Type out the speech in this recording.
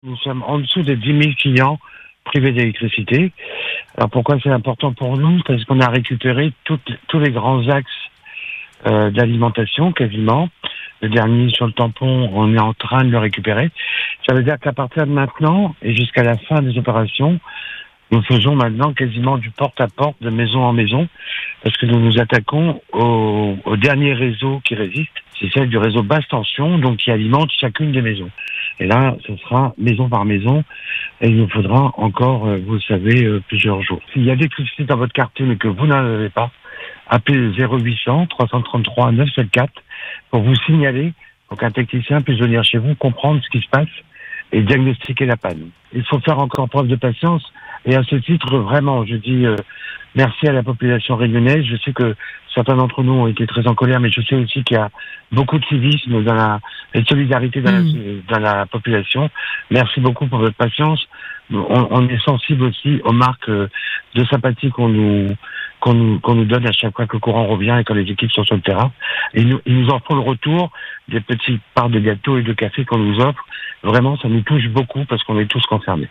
Nous sommes en dessous de 10 000 clients privés d'électricité. Alors pourquoi c'est important pour nous? Parce qu'on a récupéré tous les grands axes d'alimentation quasiment. Le dernier sur le tampon, on est en train de le récupérer. Ça veut dire qu'à partir de maintenant et jusqu'à la fin des opérations, nous faisons maintenant quasiment du porte-à-porte, de maison en maison, parce que nous nous attaquons au dernier réseau qui résiste. C'est celle du réseau basse tension, donc qui alimente chacune des maisons. Et là, ce sera maison par maison, et il nous faudra encore, vous le savez, plusieurs jours. S'il y a d'électricité dans votre quartier, mais que vous n'en avez pas, appelez le 0800 333 974 pour vous signaler, pour qu'un technicien puisse venir chez vous, comprendre ce qui se passe et diagnostiquer la panne. Il faut faire encore preuve de patience. Et à ce titre, vraiment, je dis merci à la population réunionnaise. Je sais que certains d'entre nous ont été très en colère, mais je sais aussi qu'il y a beaucoup de civisme et de solidarité dans la population. Merci beaucoup pour votre patience. On est sensible aussi aux marques de sympathie qu'on nous donne à chaque fois que le courant revient et quand les équipes sont sur le terrain. Et ils nous en font le retour des petites parts de gâteaux et de café qu'on nous offre. Vraiment, ça nous touche beaucoup parce qu'on est tous concernés.